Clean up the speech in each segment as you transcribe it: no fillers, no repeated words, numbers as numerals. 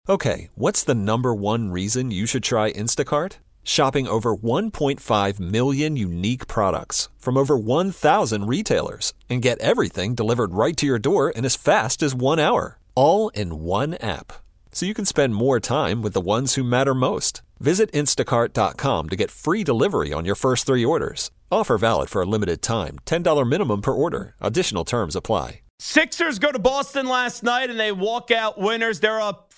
Okay, what's the number one reason you should try Instacart? Shopping over 1.5 million unique products from over 1,000 retailers and get everything delivered right to your door in as fast as 1 hour, all in one app. So you can spend more time with the ones who matter most. Visit instacart.com to get free delivery on your first 3 orders. Offer valid for a limited time. $10 minimum per order. Additional terms apply. Sixers go to Boston last night, and they walk out winners. They're up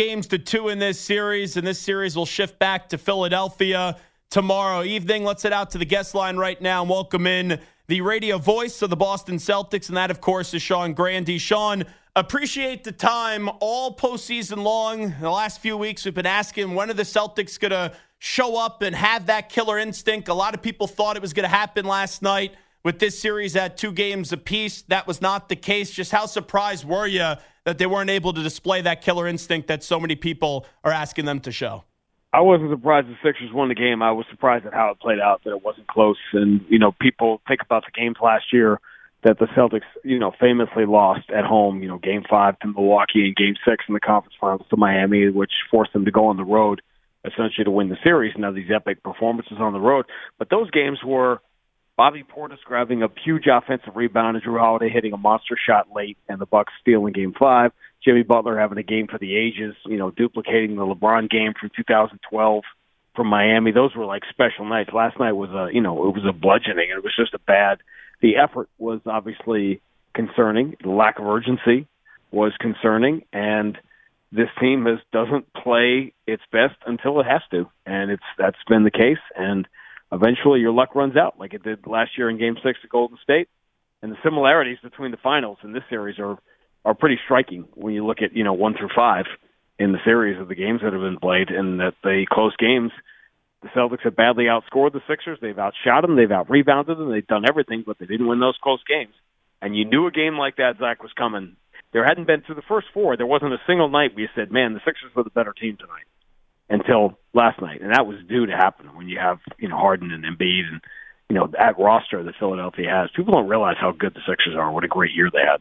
3-2 in this series, and this series will shift back to Philadelphia tomorrow evening. Let's head out to the guest line right now and welcome in the radio voice of the Boston Celtics, and that, of course, is Sean Grande. Sean, appreciate the time all postseason long. The last few weeks, we've been asking, when are the Celtics going to show up and have that killer instinct? A lot of people thought it was going to happen last night. With this series at 2 games apiece, that was not the case. Just how surprised were you that they weren't able to display that killer instinct that so many people are asking them to show? I wasn't surprised the Sixers won the game. I was surprised at how it played out, that it wasn't close. And, people think about the games last year that the Celtics, famously lost at home, Game 5 to Milwaukee and Game 6 in the conference finals to Miami, which forced them to go on the road, essentially to win the series. Now these epic performances on the road. But those games were Bobby Portis grabbing a huge offensive rebound and Drew Holiday hitting a monster shot late and the Bucks stealing Game 5. Jimmy Butler having a game for the ages, duplicating the LeBron game from 2012 from Miami. Those were like special nights. Last night was it was a bludgeoning. It was just the effort was obviously concerning. The lack of urgency was concerning. And this team doesn't play its best until it has to. And that's been the case. And eventually your luck runs out like it did last year in Game 6 at Golden State. And the similarities between the finals and this series are pretty striking when you look at, 1 through 5 in the series of the games that have been played, and that the close games, the Celtics have badly outscored the Sixers. They've outshot them. They've out-rebounded them. They've done everything, but they didn't win those close games. And you knew a game like that, Zach, was coming. There hadn't been, through the first 4, there wasn't a single night where you said, man, the Sixers were the better team tonight, until last night. And that was due to happen when you have, Harden and Embiid and, that roster that Philadelphia has. People don't realize how good the Sixers are, what a great year they had.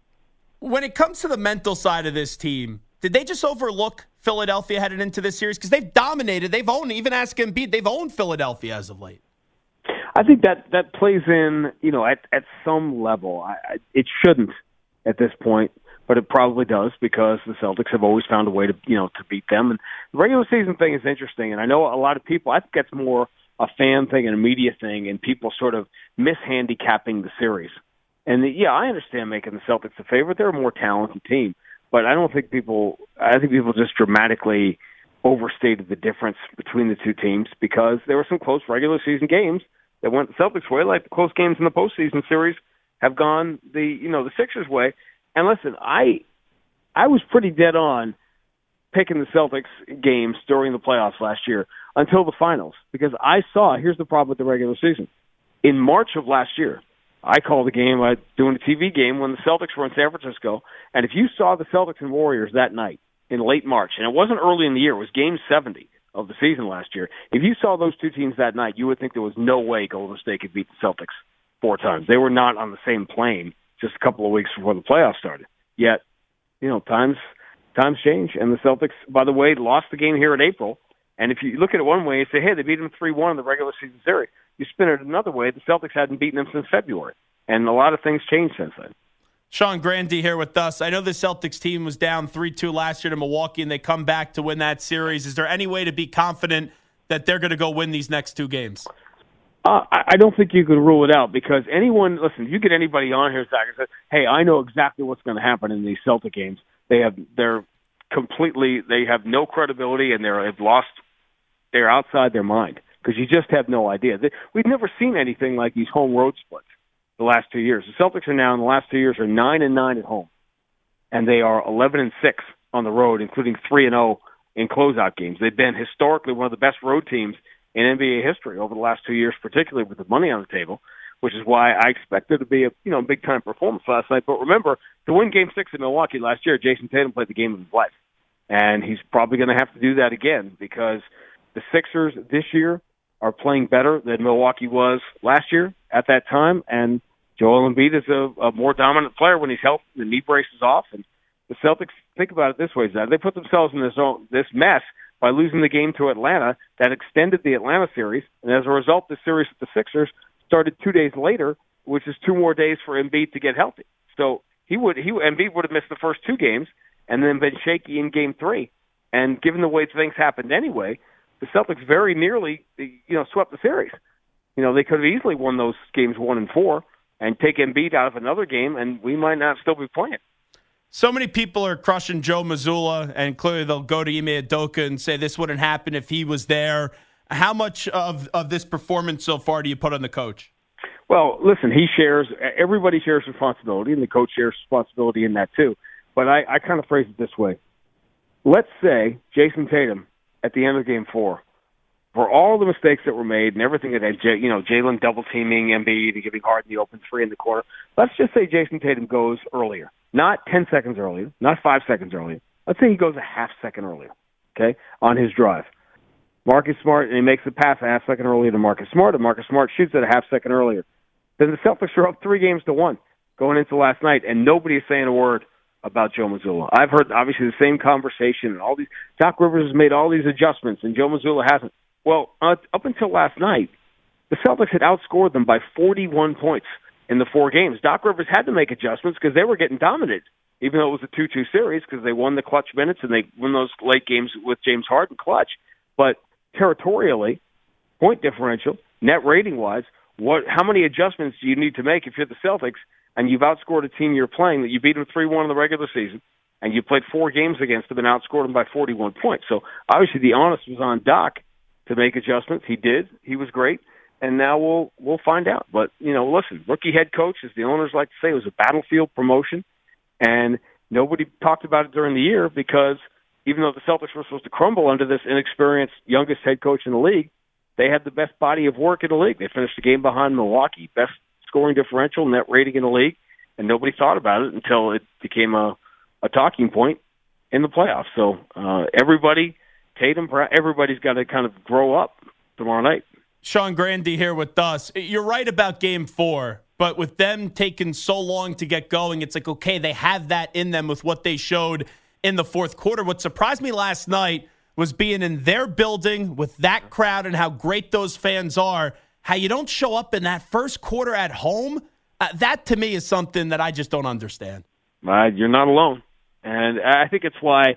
When it comes to the mental side of this team, did they just overlook Philadelphia headed into this series? Because they've dominated. They've owned, even ask Embiid, they've owned Philadelphia as of late. I think that plays in, at some level. It shouldn't at this point, but it probably does, because the Celtics have always found a way to, to beat them. And the regular season thing is interesting, and I know a lot of people, I think that's more a fan thing and a media thing, and people sort of mishandicapping the series. And I understand making the Celtics a favorite. They're a more talented team, but I think people just dramatically overstated the difference between the two teams, because there were some close regular season games that went the Celtics' way, like the close games in the postseason series have gone the Sixers' way. And listen, I was pretty dead on picking the Celtics games during the playoffs last year until the finals, because here's the problem with the regular season. In March of last year, I called a game, doing a TV game when the Celtics were in San Francisco, and if you saw the Celtics and Warriors that night in late March, and it wasn't early in the year, it was Game 70 of the season last year, if you saw those two teams that night, you would think there was no way Golden State could beat the Celtics 4 times. They were not on the same plane just a couple of weeks before the playoffs started. Yet, times change, and the Celtics, by the way, lost the game here in April. And if you look at it one way and say, hey, they beat them 3-1 in the regular season series, you spin it another way, the Celtics hadn't beaten them since February. And a lot of things changed since then. Sean Grande here with us. I know the Celtics team was down 3-2 last year to Milwaukee, and they come back to win that series. Is there any way to be confident that they're going to go win these next 2 games? I don't think you could rule it out, because you get anybody on here, Zach, and say, hey, I know exactly what's going to happen in these Celtic games. They have no credibility, and they're outside their mind, because you just have no idea. We've never seen anything like these home road splits the last 2 years. The Celtics are now, in the last 2 years, are 9-9 at home, and they are 11-6 on the road, including 3-0 in closeout games. They've been historically one of the best road teams in NBA history over the last 2 years, particularly with the money on the table, which is why I expect there to be a big-time performance last night. But remember, to win Game 6 in Milwaukee last year, Jason Tatum played the game of his life. And he's probably going to have to do that again, because the Sixers this year are playing better than Milwaukee was last year at that time. And Joel Embiid is a more dominant player when he's healthy, the knee brace is off, and the Celtics, think about it this way, Zach. They put themselves in this mess by losing the game to Atlanta that extended the Atlanta series. And as a result, the series with the Sixers started 2 days later, which is 2 more days for Embiid to get healthy. So Embiid would have missed the first 2 games and then been shaky in Game 3. And given the way things happened anyway, the Celtics very nearly, swept the series. They could have easily won those games 1 and 4 and take Embiid out of another game, and we might not still be playing. So many people are crushing Joe Mazzulla, and clearly they'll go to Ime Udoka and say this wouldn't happen if he was there. How much of this performance so far do you put on the coach? Well, listen, everybody shares responsibility, and the coach shares responsibility in that too. But I kind of phrase it this way. Let's say Jason Tatum, at the end of Game 4, for all the mistakes that were made and everything that had, Jalen double-teaming Embiid and giving Harden the open 3 in the corner, let's just say Jason Tatum goes earlier. Not 10 seconds earlier, not 5 seconds earlier. Let's say he goes a half second earlier, okay, on his drive. Marcus Smart, and he makes the pass a half second earlier to Marcus Smart, and Marcus Smart shoots it a half second earlier. Then the Celtics are up 3-1 going into last night, and nobody is saying a word about Joe Mazzulla. I've heard, obviously, the same conversation, and all these. Doc Rivers has made all these adjustments, and Joe Mazzulla hasn't. Well, up until last night, the Celtics had outscored them by 41 points in the 4 games. Doc Rivers had to make adjustments because they were getting dominated, even though it was a 2-2 series because they won the clutch minutes and they won those late games with James Harden clutch. But territorially, point differential, net rating-wise, how many adjustments do you need to make if you're the Celtics and you've outscored a team you're playing that you beat them 3-1 in the regular season and you played 4 games against them and outscored them by 41 points? So obviously the onus was on Doc to make adjustments. He did. He was great. And now we'll find out. But, listen, rookie head coach, as the owners like to say, it was a battlefield promotion. And nobody talked about it during the year because even though the Celtics were supposed to crumble under this inexperienced youngest head coach in the league, they had the best body of work in the league. They finished the game behind Milwaukee, best scoring differential, net rating in the league, and nobody thought about it until it became a talking point in the playoffs. So everybody, Tatum, everybody's got to kind of grow up tomorrow night. Sean Grande here with us. You're right about Game 4, but with them taking so long to get going, it's like, okay, they have that in them with what they showed in the fourth quarter. What surprised me last night was being in their building with that crowd and how great those fans are, how you don't show up in that first quarter at home. That, to me, is something that I just don't understand. You're not alone. And I think it's why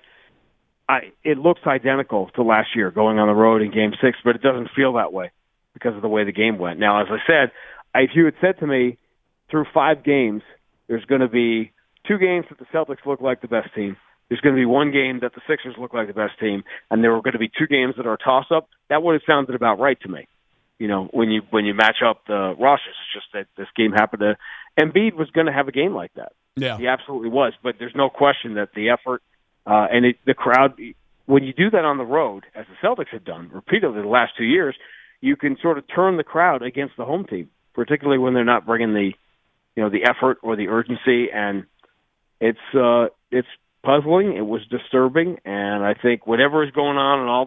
it looks identical to last year going on the road in Game 6, but it doesn't feel that way because of the way the game went. Now, as I said, if you had said to me through 5 games, there's going to be 2 games that the Celtics look like the best team, there's going to be 1 game that the Sixers look like the best team, and there were going to be 2 games that are a toss-up, that would have sounded about right to me. When you match up the rosters, it's just that this game happened to – Embiid was going to have a game like that. Yeah. He absolutely was, but there's no question that the effort the crowd, when you do that on the road, as the Celtics have done repeatedly the last 2 years, you can sort of turn the crowd against the home team, particularly when they're not bringing the effort or the urgency, and it's puzzling. It was disturbing, and I think whatever is going on and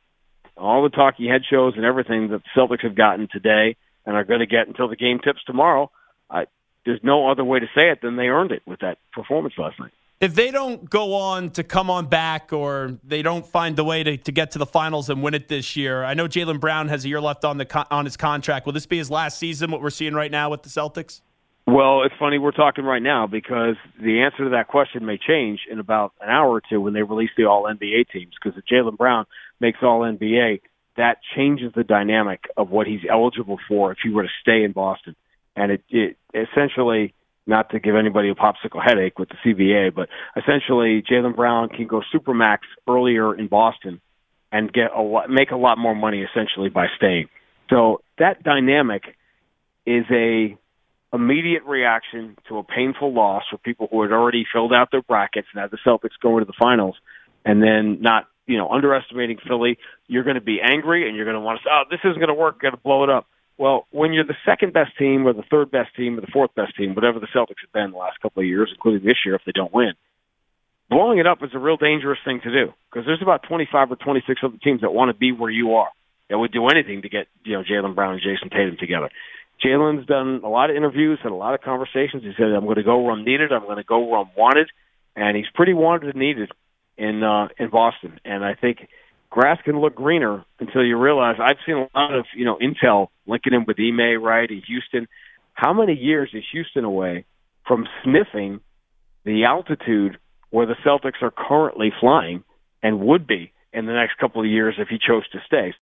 all the talking head shows and everything that the Celtics have gotten today and are going to get until the game tips tomorrow, there's no other way to say it than they earned it with that performance last night. If they don't go on to come on back or they don't find a way to get to the finals and win it this year, I know Jaylen Brown has a year left on his contract. Will this be his last season, what we're seeing right now with the Celtics? Well, it's funny we're talking right now because the answer to that question may change in about an hour or two when they release the All-NBA teams, because if Jaylen Brown makes All-NBA, that changes the dynamic of what he's eligible for if he were to stay in Boston. And it essentially, not to give anybody a popsicle headache with the CBA, but essentially Jaylen Brown can go supermax earlier in Boston and make a lot more money essentially by staying. So that dynamic is a immediate reaction to a painful loss for people who had already filled out their brackets and had the Celtics go into the finals, and then not, underestimating Philly. You're going to be angry and you're going to want to say, oh, this isn't going to work, got to blow it up. Well, when you're the second best team or the third best team or the fourth best team, whatever the Celtics have been the last couple of years, including this year if they don't win, blowing it up is a real dangerous thing to do because there's about 25 or 26 other teams that want to be where you are, that would do anything to get Jaylen Brown and Jason Tatum together. Jaylen's done a lot of interviews, had a lot of conversations. He said, I'm going to go where I'm needed. I'm going to go where I'm wanted. and he's pretty wanted and needed in Boston. And I think grass can look greener until you realize. I've seen a lot of intel linking him with Ime, right, in Houston. How many years is Houston away from sniffing the altitude where the Celtics are currently flying and would be in the next couple of years if he chose to stay?